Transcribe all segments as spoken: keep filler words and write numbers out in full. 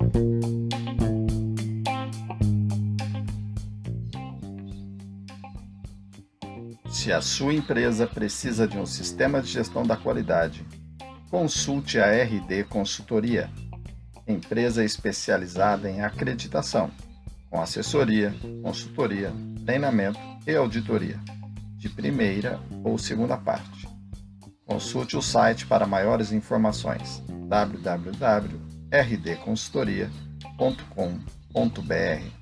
Se a sua empresa precisa de um sistema de gestão da qualidade, consulte a R D Consultoria, empresa especializada em acreditação, com assessoria, consultoria, treinamento e auditoria, de primeira ou segunda parte. Consulte o site para maiores informações w w w ponto r d consultoria ponto com ponto b r.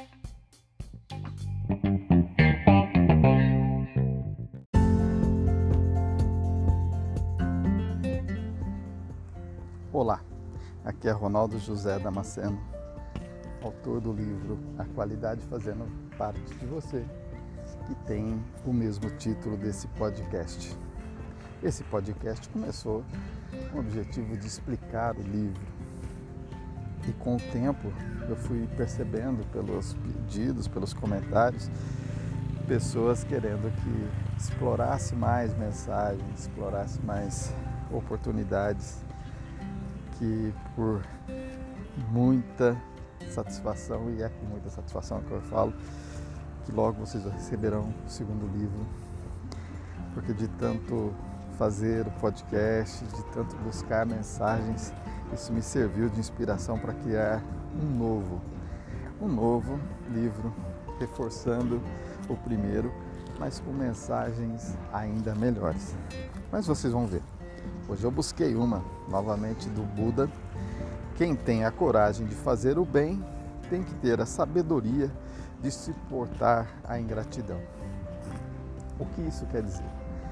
Olá, aqui é Ronaldo José Damasceno, autor do livro A Qualidade Fazendo Parte de Você, que tem o mesmo título desse podcast. Esse podcast começou com o objetivo de explicar o livro e com o tempo eu fui percebendo pelos pedidos, pelos comentários, pessoas querendo que explorasse mais mensagens, explorasse mais oportunidades, que por muita satisfação, e é com muita satisfação que eu falo, que logo vocês receberão o segundo livro, porque de tanto fazer o podcast, de tanto buscar mensagens, isso me serviu de inspiração para criar um novo, um novo livro, reforçando o primeiro, mas com mensagens ainda melhores. Mas vocês vão ver. Hoje eu busquei uma, novamente, do Buda. Quem tem a coragem de fazer o bem tem que ter a sabedoria de suportar a ingratidão. O que isso quer dizer?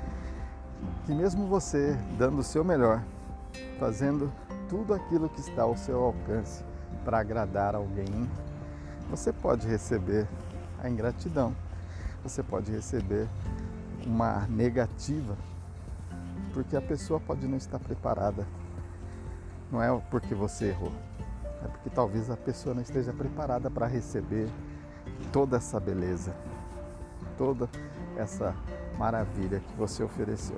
Que mesmo você dando o seu melhor, fazendo tudo aquilo que está ao seu alcance para agradar alguém, você pode receber a ingratidão, você pode receber uma negativa, porque a pessoa pode não estar preparada. Não é porque você errou, é porque talvez a pessoa não esteja preparada para receber toda essa beleza, toda essa maravilha que você ofereceu.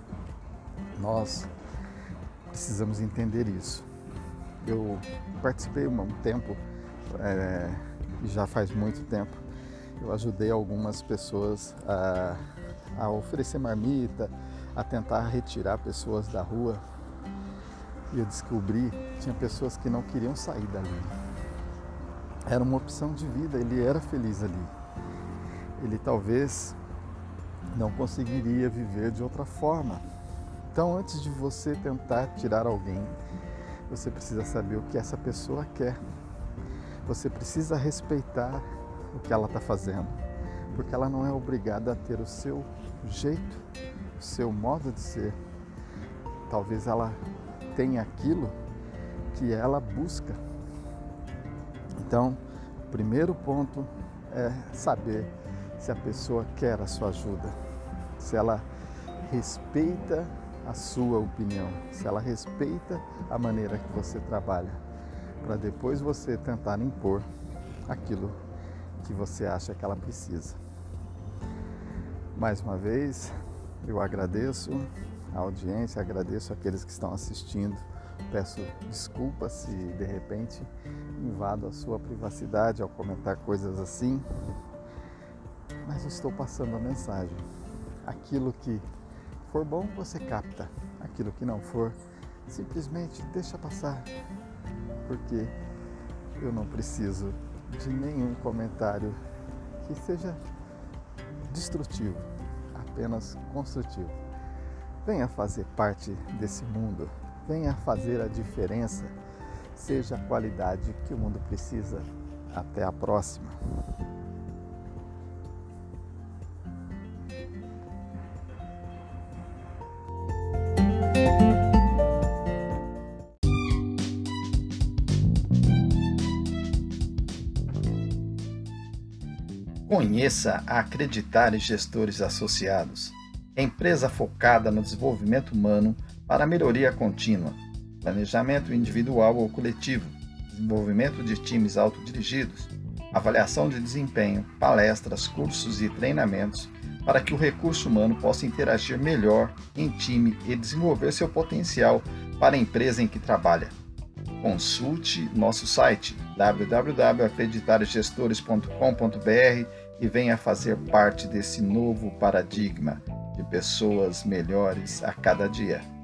Nós precisamos entender isso. Eu participei um tempo, é, já faz muito tempo, eu ajudei algumas pessoas a, a oferecer marmita, a tentar retirar pessoas da rua, e eu descobri que tinha pessoas que não queriam sair dali. Era uma opção de vida, ele era feliz ali. Ele talvez não conseguiria viver de outra forma. Então, antes de você tentar tirar alguém, você precisa saber o que essa pessoa quer. Você precisa respeitar o que ela está fazendo, porque ela não é obrigada a ter o seu jeito, o seu modo de ser. Talvez ela tenha aquilo que ela busca. Então, o primeiro ponto é saber se a pessoa quer a sua ajuda, se ela respeita a sua opinião, se ela respeita a maneira que você trabalha, para depois você tentar impor aquilo que você acha que ela precisa. Mais uma vez, eu agradeço a audiência, agradeço aqueles que estão assistindo. Peço desculpas se de repente invado a sua privacidade ao comentar coisas assim, mas eu estou passando a mensagem. Aquilo que for bom, você capta. Aquilo que não for, simplesmente deixa passar, porque eu não preciso de nenhum comentário que seja destrutivo, apenas construtivo. Venha fazer parte desse mundo, venha fazer a diferença, seja a qualidade que o mundo precisa. Até a próxima. Conheça a Acreditar e Gestores Associados, empresa focada no desenvolvimento humano para melhoria contínua, planejamento individual ou coletivo, desenvolvimento de times autodirigidos, avaliação de desempenho, palestras, cursos e treinamentos para que o recurso humano possa interagir melhor em time e desenvolver seu potencial para a empresa em que trabalha. consulte nosso site w w w ponto acreditar gestores ponto com ponto b r e venha fazer parte desse novo paradigma de pessoas melhores a cada dia.